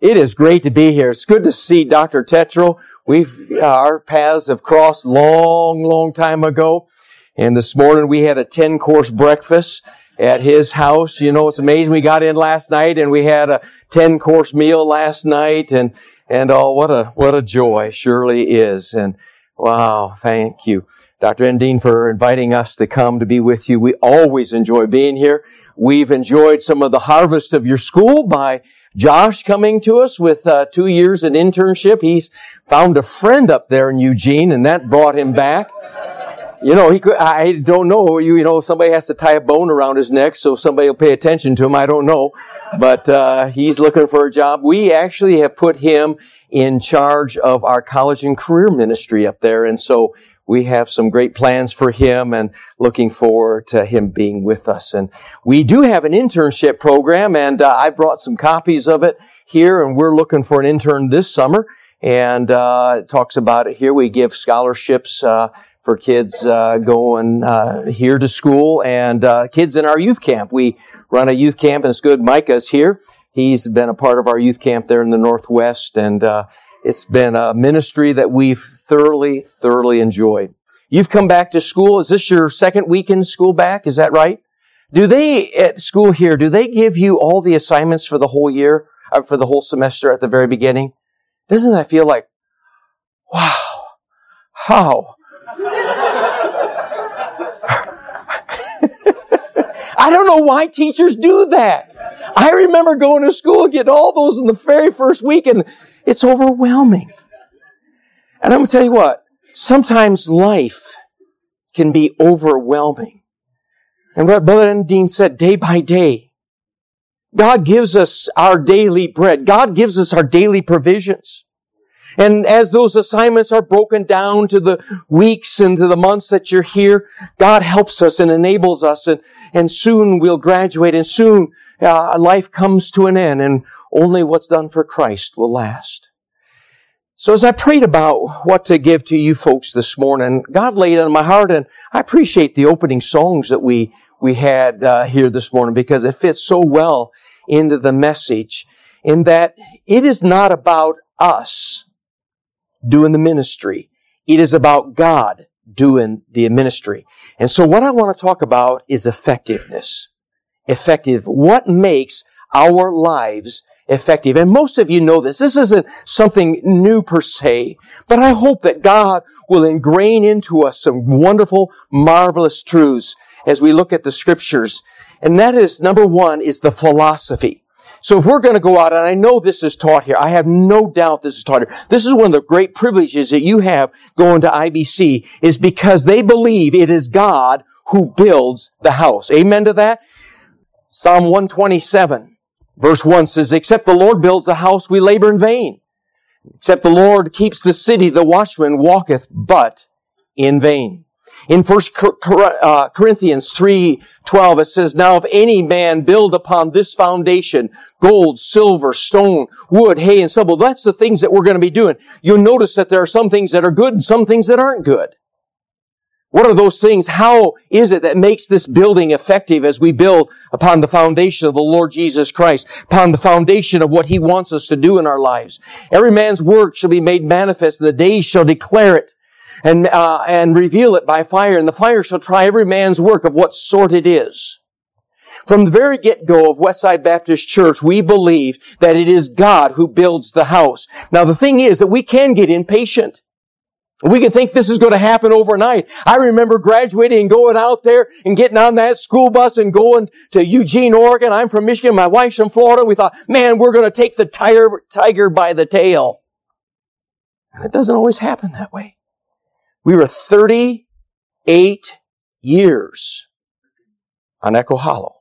It is great to be here. It's good to see Dr. Tetreault. Our paths have crossed long time ago. And this morning we had a 10-course breakfast at his house. You know, it's amazing. We got in last night and we had a 10-course meal last night. And oh, what a joy surely is. And wow, thank you, Dr. Endine, for inviting us to come to be with you. We always enjoy being here. We've enjoyed some of the harvest of your school by Josh coming to us with 2 years in internship. He's found a friend up there in Eugene, and that brought him back. You know, I don't know, somebody has to tie a bone around his neck so somebody will pay attention to him. I don't know. But he's looking for a job. We actually have put him in charge of our college and career ministry up there, and so we have some great plans for him and looking forward to him being with us. And we do have an internship program, and I brought some copies of it here, and we're looking for an intern this summer. And it talks about it here. We give scholarships for kids going here to school and kids in our youth camp. We run a youth camp, and it's good. Micah's here. He's been a part of our youth camp there in the Northwest, and it's been a ministry that we've thoroughly enjoyed. You've come back to school. Is this your second week in school back? Is that right? Do they, at school here, do they give you all the assignments for the whole year, for the whole semester at the very beginning? Doesn't that feel like, wow, how? I don't know why teachers do that. I remember going to school and getting all those in the very first week, and it's overwhelming. And I'm going to tell you what, sometimes life can be overwhelming. And what Brother Endine said, day by day, God gives us our daily bread. God gives us our daily provisions. And as those assignments are broken down to the weeks and to the months that you're here, God helps us and enables us, and soon we'll graduate, and soon life comes to an end, and only what's done for Christ will last. So as I prayed about what to give to you folks this morning, God laid it on my heart, and I appreciate the opening songs that we had here this morning, because it fits so well into the message, in that it is not about us doing the ministry. It is about God doing the ministry. And so what I want to talk about is effectiveness. Effective. What makes our lives effective? And most of you know this. This isn't something new per se, but I hope that God will ingrain into us some wonderful, marvelous truths as we look at the scriptures. And that is, number one, is the philosophy. So if we're going to go out, and I know this is taught here, I have no doubt this is taught here. This is one of the great privileges that you have going to IBC, is because they believe it is God who builds the house. Amen to that? Psalm 127, verse 1 says, except the Lord builds the house, we labor in vain. Except the Lord keeps the city, the watchman walketh but in vain. In 1 Corinthians 3:12, it says, now if any man build upon this foundation, gold, silver, stone, wood, hay, and stubble, that's the things that we're going to be doing. You'll notice that there are some things that are good and some things that aren't good. What are those things? How is it that makes this building effective as we build upon the foundation of the Lord Jesus Christ, upon the foundation of what He wants us to do in our lives? Every man's work shall be made manifest, and the days shall declare it and reveal it by fire, and the fire shall try every man's work of what sort it is. From the very get-go of Westside Baptist Church, we believe that it is God who builds the house. Now, the thing is that we can get impatient. We can think this is going to happen overnight. I remember graduating and going out there and getting on that school bus and going to Eugene, Oregon. I'm from Michigan. My wife's from Florida. We thought, man, we're going to take the tiger by the tail. And it doesn't always happen that way. We were 38 years on Echo Hollow.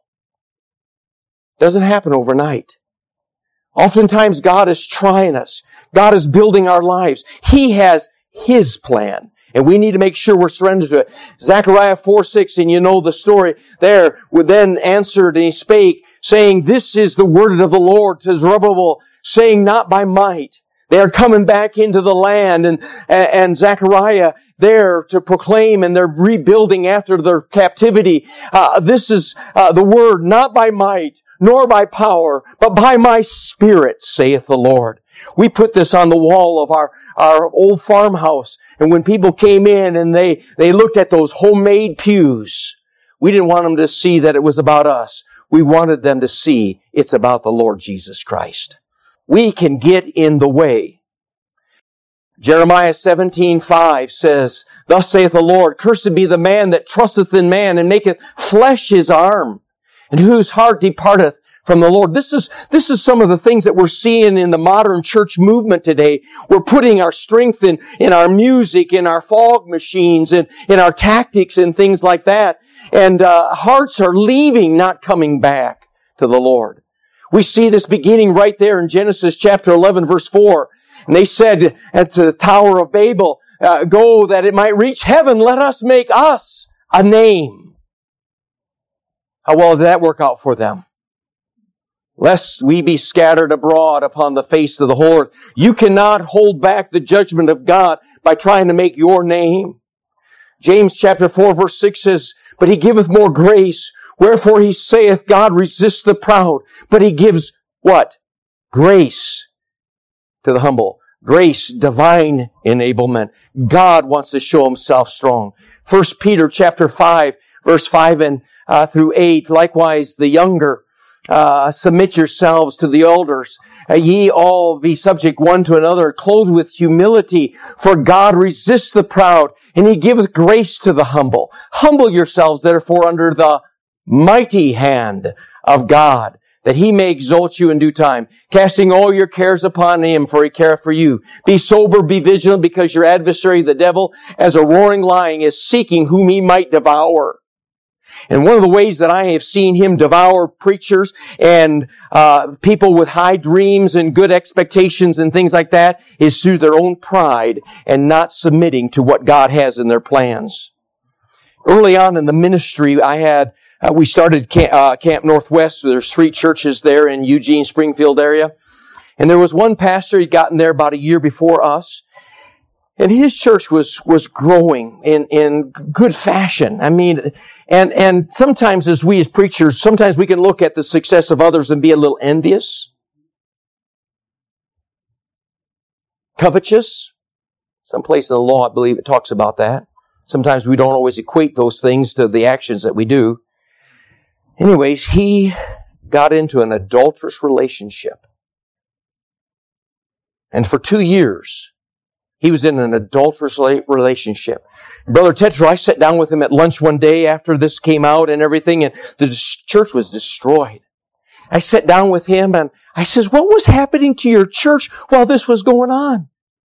Doesn't happen overnight. Oftentimes God is trying us. God is building our lives. He has His plan, and we need to make sure we're surrendered to it. Zechariah 4:6, and you know the story there, then answered and he spake, saying, this is the word of the Lord to Zerubbabel, saying, not by might, They're coming back into the land, and Zechariah there to proclaim, and they're rebuilding after their captivity. This is the word, not by might, nor by power, but by my Spirit, saith the Lord. We put this on the wall of our old farmhouse, and when people came in and they looked at those homemade pews, we didn't want them to see that it was about us. We wanted them to see it's about the Lord Jesus Christ. We can get in the way. Jeremiah 17:5 says, Thus saith the Lord, Cursed be the man that trusteth in man, and maketh flesh his arm, and whose heart departeth from the Lord. This is some of the things that we're seeing in the modern church movement today. We're putting our strength in our music, in our fog machines, in our tactics and things like that. And hearts are leaving, not coming back to the Lord. We see this beginning right there in Genesis chapter 11, verse 4. And they said at the Tower of Babel, Go that it might reach heaven, let us make us a name. How well did that work out for them? Lest we be scattered abroad upon the face of the whole earth. You cannot hold back the judgment of God by trying to make your name. James chapter 4 verse 6 says, But he giveth more grace. Wherefore he saith, God resists the proud, but he gives what? Grace to the humble. Grace, divine enablement. God wants to show himself strong. 1 Peter chapter 5, verse 5 and through 8. Likewise, the younger, submit yourselves to the elders. Ye all be subject one to another, clothed with humility. For God resists the proud, and he giveth grace to the humble. Humble yourselves, therefore, under the mighty hand of God, that he may exalt you in due time, casting all your cares upon him, for he careth for you. Be sober, be vigilant, because your adversary, the devil, as a roaring lion, is seeking whom he might devour. And one of the ways that I have seen him devour preachers and people with high dreams and good expectations and things like that is through their own pride and not submitting to what God has in their plans. Early on in the ministry, we started Camp Northwest. There's 3 churches there in Eugene, Springfield area. And there was one pastor, he'd gotten there about a year before us. And his church was growing in good fashion. I mean, and sometimes as preachers, sometimes we can look at the success of others and be a little envious, covetous. Someplace in the law, I believe it talks about that. Sometimes we don't always equate those things to the actions that we do. Anyways, he got into an adulterous relationship. And for 2 years, he was in an adulterous relationship. Brother Tetro, I sat down with him at lunch one day after this came out and everything, and the church was destroyed. I sat down with him and I says, what was happening to your church while this was going on?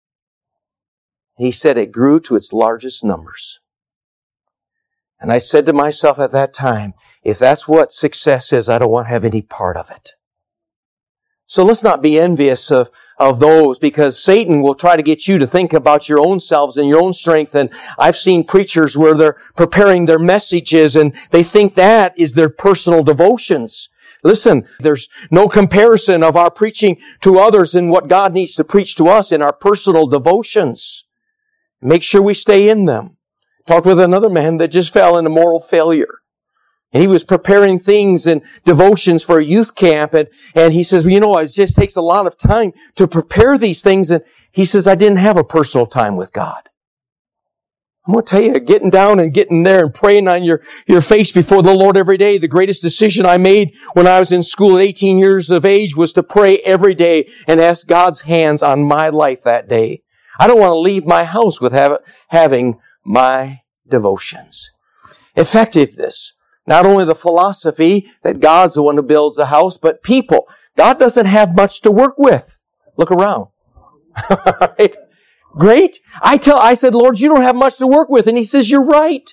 He said it grew to its largest numbers. And I said to myself at that time, if that's what success is, I don't want to have any part of it. So let's not be envious of those, because Satan will try to get you to think about your own selves and your own strength. And I've seen preachers where they're preparing their messages and they think that is their personal devotions. Listen, there's no comparison of our preaching to others and what God needs to preach to us in our personal devotions. Make sure we stay in them. Talked with another man that just fell into moral failure. And he was preparing things and devotions for a youth camp. And he says, well, it just takes a lot of time to prepare these things. And he says, I didn't have a personal time with God. I'm going to tell you, getting down and getting there and praying on your face before the Lord every day. The greatest decision I made when I was in school at 18 years of age was to pray every day and ask God's hands on my life that day. I don't want to leave my house with having my devotions. Effectiveness. Not only the philosophy that God's the one who builds the house, but people. God doesn't have much to work with. Look around. Right? Great. I said, Lord, you don't have much to work with. And He says, you're right.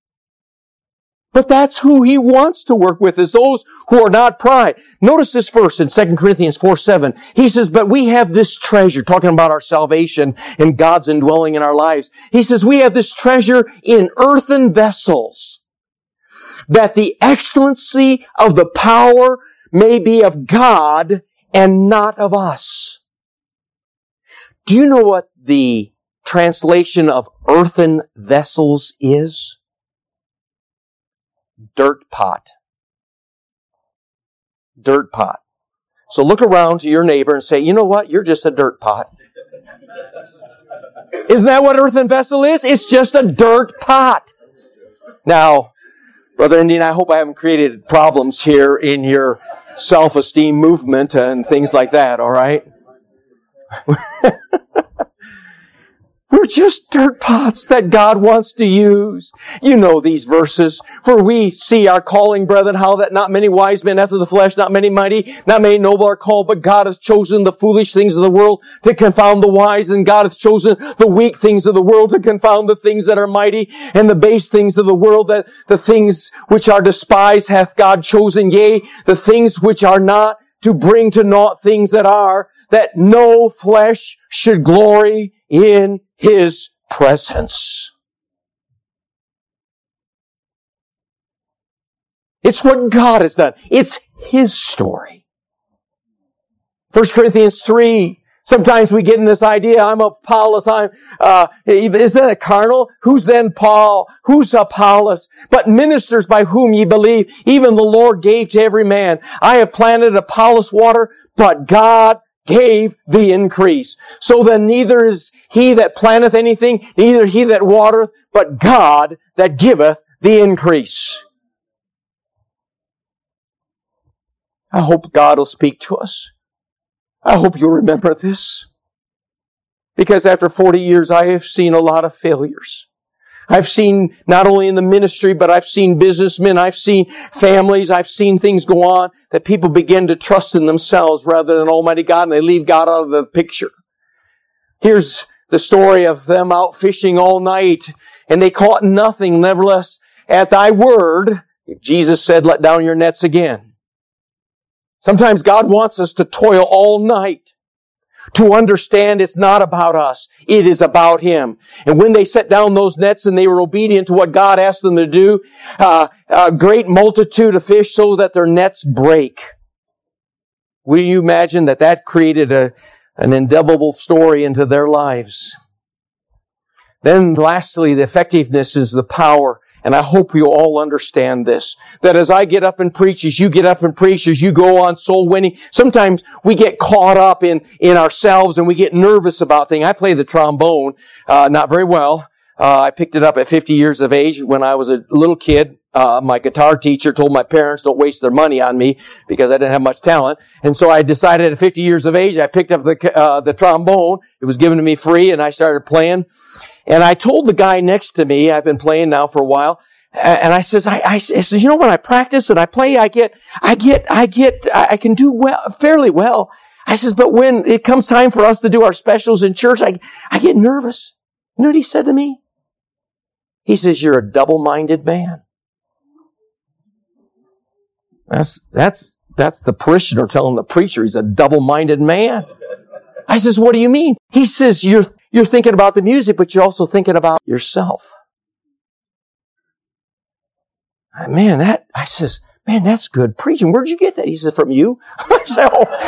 But that's who He wants to work with, is those who are not pride. Notice this verse in 2 Corinthians 4:7. He says, but we have this treasure, talking about our salvation and God's indwelling in our lives. He says, we have this treasure in earthen vessels, that the excellency of the power may be of God and not of us. Do you know what the translation of earthen vessels is? Dirt pot. Dirt pot. So look around to your neighbor and say, you know what? You're just a dirt pot. Isn't that what earthen vessel is? It's just a dirt pot. Now, Brother Indian, I hope I haven't created problems here in your self-esteem movement and things like that, all right? We're just dirt pots that God wants to use. You know these verses. For we see our calling, brethren, how that not many wise men after the flesh, not many mighty, not many noble are called, but God hath chosen the foolish things of the world to confound the wise, and God hath chosen the weak things of the world to confound the things that are mighty, and the base things of the world, that the things which are despised hath God chosen, yea, the things which are not, to bring to naught things that are, that no flesh should glory in His presence. It's what God has done. It's His story. 1 Corinthians 3. Sometimes we get in this idea, I'm Apollos, is that a carnal? Who's then Paul? Who's Apollos? But ministers by whom ye believe, even the Lord gave to every man. I have planted, Apollos water, but God gave the increase. So then neither is he that planteth anything, neither he that watereth, but God that giveth the increase. I hope God will speak to us. I hope you'll remember this. Because after 40 years, I have seen a lot of failures. I've seen not only in the ministry, but I've seen businessmen, I've seen families, I've seen things go on that people begin to trust in themselves rather than Almighty God, and they leave God out of the picture. Here's the story of them out fishing all night, and they caught nothing. Nevertheless, at thy word, Jesus said, let down your nets again. Sometimes God wants us to toil all night to understand it's not about us. It is about Him. And when they set down those nets and they were obedient to what God asked them to do, a great multitude of fish so that their nets break. Will you imagine that created an indelible story into their lives? Then lastly, the effectiveness is the power. And I hope you all understand this. That as I get up and preach, as you get up and preach, as you go on soul winning, sometimes we get caught up in ourselves and we get nervous about things. I play the trombone, not very well. I picked it up at 50 years of age when I was a little kid. My guitar teacher told my parents don't waste their money on me because I didn't have much talent. And so I decided at 50 years of age, I picked up the trombone. It was given to me free and I started playing. And I told the guy next to me, I've been playing now for a while, and I says, I says, you know, when I practice and I play, I can do well, fairly well. I says, but when it comes time for us to do our specials in church, I get nervous. You know what he said to me? He says, you're a double-minded man. That's the parishioner telling the preacher he's a double-minded man. I says, what do you mean? He says, you're thinking about the music, but you're also thinking about yourself. I says, man, that's good preaching. Where'd you get that? He said, from you. I said,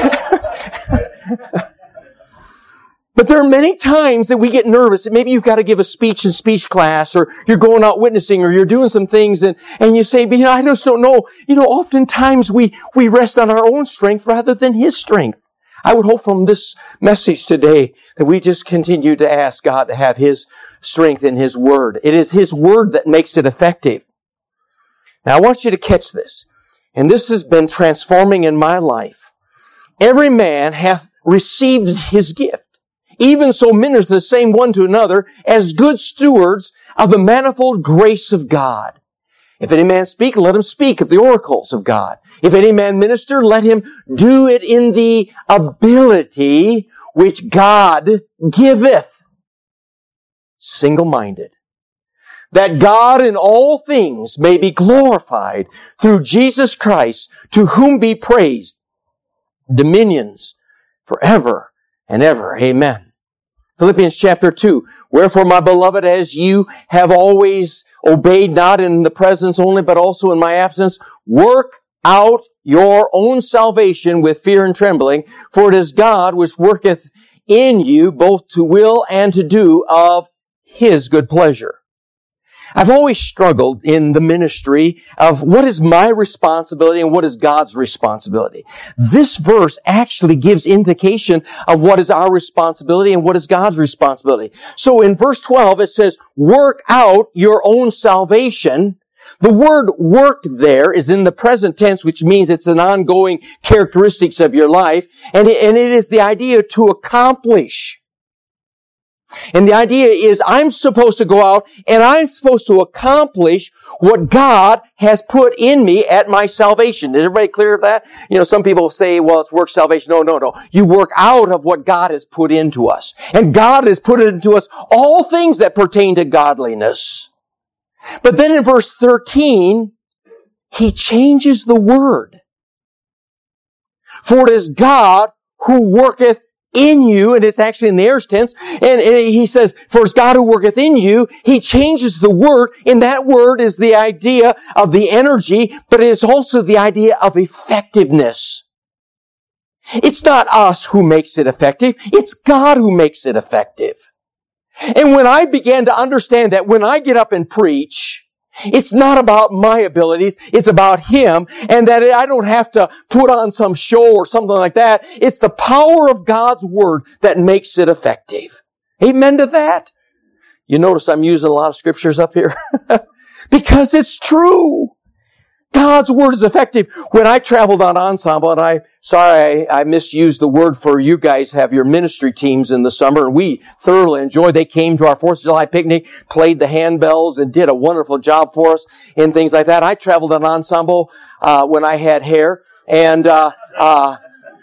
oh. But there are many times that we get nervous. Maybe you've got to give a speech in speech class, or you're going out witnessing, or you're doing some things, and you say, but I just don't know. Oftentimes we rest on our own strength rather than His strength. I would hope from this message today that we just continue to ask God to have His strength in His Word. It is His Word that makes it effective. Now I want you to catch this. And this has been transforming in my life. Every man hath received his gift. Even so minister the same one to another as good stewards of the manifold grace of God. If any man speak, let him speak of the oracles of God. If any man minister, let him do it in the ability which God giveth. Single-minded. That God in all things may be glorified through Jesus Christ, to whom be praised dominions forever and ever. Amen. Philippians chapter 2. Wherefore, my beloved, as you have always obeyed, not in the presence only, but also in my absence, work out your own salvation with fear and trembling, for it is God which worketh in you both to will and to do of His good pleasure. I've always struggled in the ministry of what is my responsibility and what is God's responsibility. This verse actually gives indication of what is our responsibility and what is God's responsibility. So in verse 12 it says, work out your own salvation. The word work there is in the present tense, which means it's an ongoing characteristics of your life. And it is the idea to accomplish. And the idea is I'm supposed to go out and I'm supposed to accomplish what God has put in me at my salvation. Is everybody clear of that? You know, some people say, well, it's work salvation. No. You work out of what God has put into us. And God has put into us all things that pertain to godliness. But then in verse 13, He changes the word. For it is God who worketh in you, and it's actually in the aorist tense, and he says, for it's God who worketh in you. He changes the word, and that word is the idea of the energy, but it is also the idea of effectiveness. It's not us who makes it effective, it's God who makes it effective. And when I began to understand that when I get up and preach, it's not about my abilities, it's about Him, and that I don't have to put on some show or something like that. It's the power of God's Word that makes it effective. Amen to that? You notice I'm using a lot of scriptures up here? Because it's true. God's Word is effective. When I traveled on ensemble, and I misused the word for you guys have your ministry teams in the summer, and we thoroughly enjoyed. They came to our 4th of July picnic, played the handbells, and did a wonderful job for us and things like that. I traveled on ensemble, when I had hair, and, I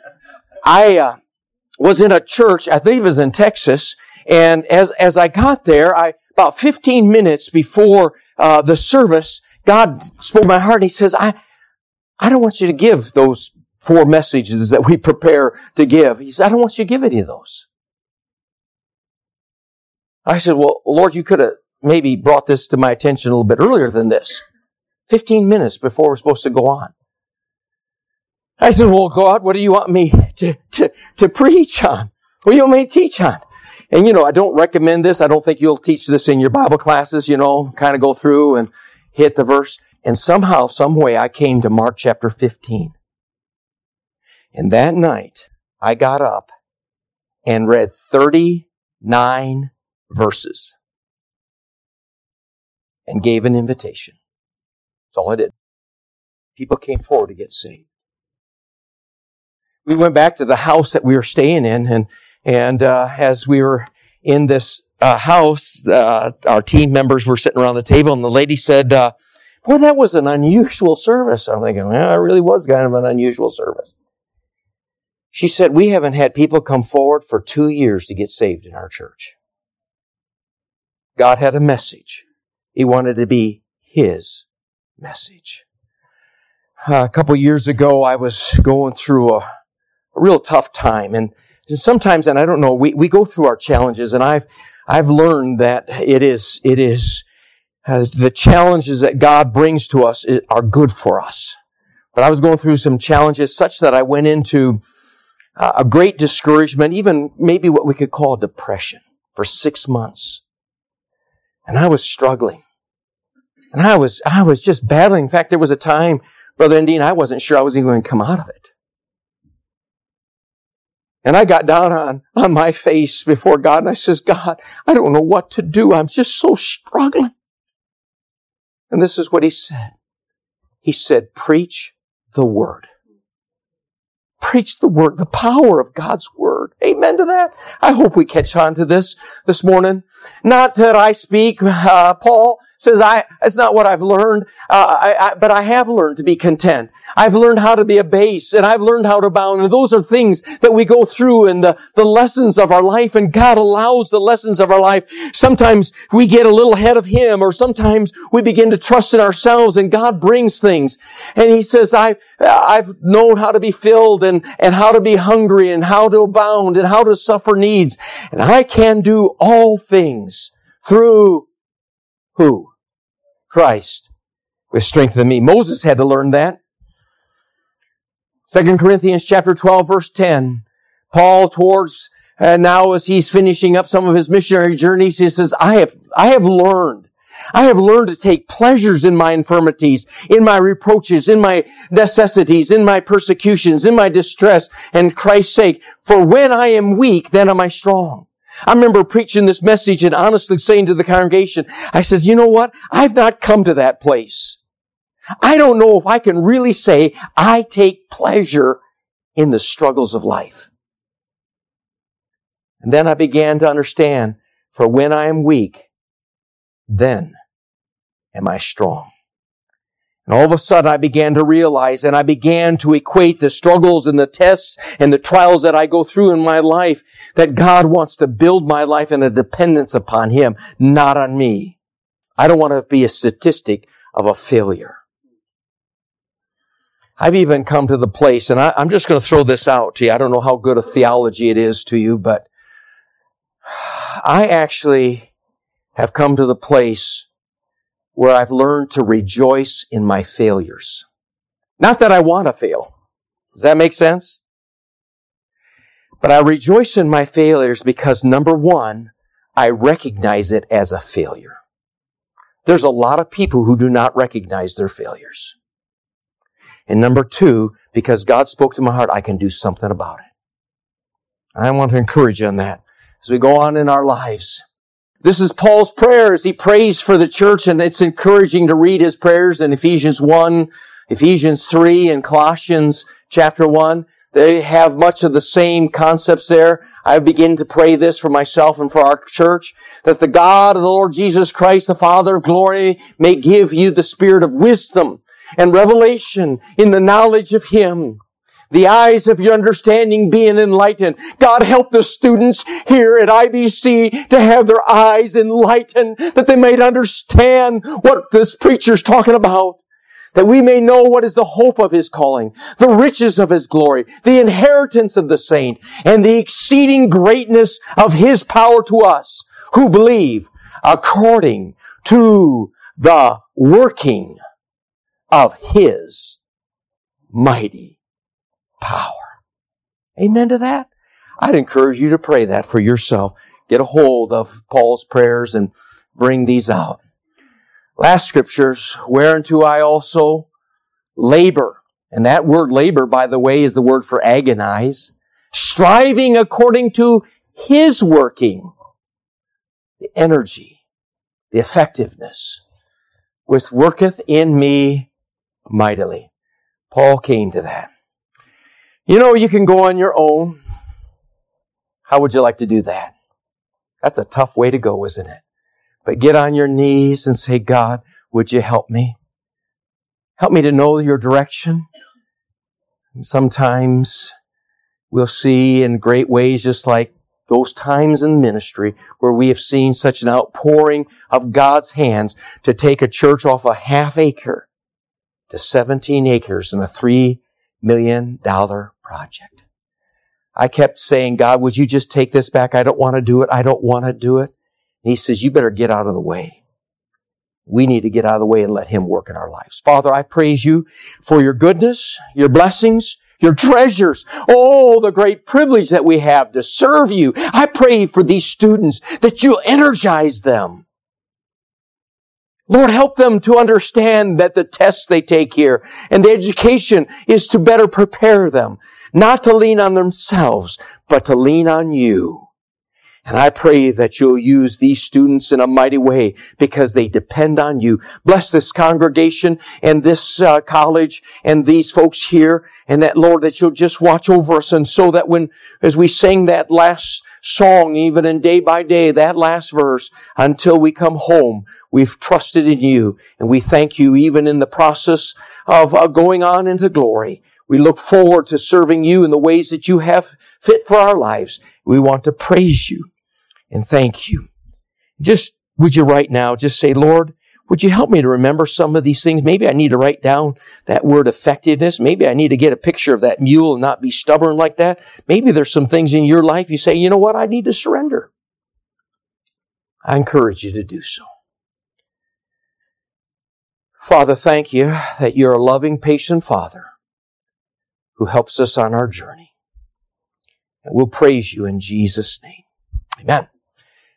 was in a church, I think it was in Texas, and as I got there, about 15 minutes before, the service, God spoke to my heart and He says, I don't want you to give those 4 messages that we prepare to give. He said, I don't want you to give any of those. I said, well, Lord, you could have maybe brought this to my attention a little bit earlier than this. 15 minutes before we're supposed to go on. I said, well, God, what do you want me to preach on? What do you want me to teach on? And I don't recommend this. I don't think you'll teach this in your Bible classes, kind of go through and hit the verse, and somehow, some way, I came to Mark chapter 15. And that night, I got up and read 39 verses and gave an invitation. That's all I did. People came forward to get saved. We went back to the house that we were staying in, and as we were in this house, our team members were sitting around the table, and the lady said, boy, that was an unusual service. I'm thinking, yeah, it really was kind of an unusual service. She said, we haven't had people come forward for 2 years to get saved in our church. God had a message. He wanted to be His message. A couple years ago, I was going through a real tough time, and sometimes, and I don't know, we go through our challenges, and I've learned that it is the challenges that God brings to us are good for us. But I was going through some challenges such that I went into a great discouragement, even maybe what we could call depression, for 6 months. And I was struggling. And I was just battling. In fact, there was a time, Brother Endine, I wasn't sure I was even going to come out of it. And I got down on my face before God, and I says, God, I don't know what to do. I'm just so struggling. And this is what He said. He said, preach the Word. Preach the Word, the power of God's Word. Amen to that. I hope we catch on to this morning. Not that I speak, Paul says, it's not what I've learned, but I have learned to be content. I've learned how to be abased, and I've learned how to abound. And those are things that we go through in the lessons of our life, and God allows the lessons of our life. Sometimes we get a little ahead of Him, or sometimes we begin to trust in ourselves, and God brings things. And He says, I've known how to be filled, and how to be hungry, and how to abound, and how to suffer needs. And I can do all things through who? Christ, with strength in me. Moses had to learn that. 2 Corinthians chapter 12, verse 10. Paul towards And now as he's finishing up some of his missionary journeys, he says, I have learned to take pleasures in my infirmities, in my reproaches, in my necessities, in my persecutions, in my distress, and Christ's sake. For when I am weak, then am I strong. I remember preaching this message and honestly saying to the congregation, I said, you know what? I've not come to that place. I don't know if I can really say I take pleasure in the struggles of life. And then I began to understand, for when I am weak, then am I strong. And all of a sudden I began to realize and I began to equate the struggles and the tests and the trials that I go through in my life, that God wants to build my life in a dependence upon Him, not on me. I don't want to be a statistic of a failure. I've even come to the place, and I'm just going to throw this out to you. I don't know how good a theology it is to you, but I actually have come to the place where I've learned to rejoice in my failures. Not that I want to fail. Does that make sense? But I rejoice in my failures because, number one, I recognize it as a failure. There's a lot of people who do not recognize their failures. And number two, because God spoke to my heart, I can do something about it. I want to encourage you on that as we go on in our lives. This is Paul's prayers. He prays for the church, and it's encouraging to read his prayers in Ephesians 1, Ephesians 3, and Colossians chapter 1. They have much of the same concepts there. I begin to pray this for myself and for our church, that the God of the Lord Jesus Christ, the Father of glory, may give you the spirit of wisdom and revelation in the knowledge of Him. The eyes of your understanding being enlightened. God, help the students here at IBC to have their eyes enlightened, that they may understand what this preacher's talking about. That we may know what is the hope of His calling, the riches of His glory, the inheritance of the saint, and the exceeding greatness of His power to us who believe, according to the working of His mighty power. Amen to that? I'd encourage you to pray that for yourself. Get a hold of Paul's prayers and bring these out. Last scriptures, whereunto I also labor. And that word labor, by the way, is the word for agonize. Striving according to His working. The energy, the effectiveness, which worketh in me mightily. Paul came to that. You know, you can go on your own. How would you like to do that? That's a tough way to go, isn't it? But get on your knees and say, God, would you help me? Help me to know your direction. And sometimes we'll see in great ways, just like those times in ministry where we have seen such an outpouring of God's hands to take a church off a half acre to 17 acres in a $3 million project. I kept saying, God, would you just take this back? I don't want to do it. I don't want to do it. And He says, you better get out of the way. We need to get out of the way and let Him work in our lives. Father, I praise you for your goodness, your blessings, your treasures. Oh, the great privilege that we have to serve you. I pray for these students that you'll energize them. Lord, help them to understand that the tests they take here and the education is to better prepare them, not to lean on themselves, but to lean on you. And I pray that you'll use these students in a mighty way because they depend on you. Bless this congregation and this college and these folks here, and that, Lord, that you'll just watch over us, and so that as we sing that last song, even in day by day, that last verse, until we come home, we've trusted in you, and we thank you even in the process of going on into glory. We look forward to serving you in the ways that you have fit for our lives. We want to praise you and thank you. Just, would you right now just say, Lord, would you help me to remember some of these things? Maybe I need to write down that word effectiveness. Maybe I need to get a picture of that mule and not be stubborn like that. Maybe there's some things in your life you say, you know what, I need to surrender. I encourage you to do so. Father, thank you that you're a loving, patient Father who helps us on our journey. And we'll praise you in Jesus' name. Amen.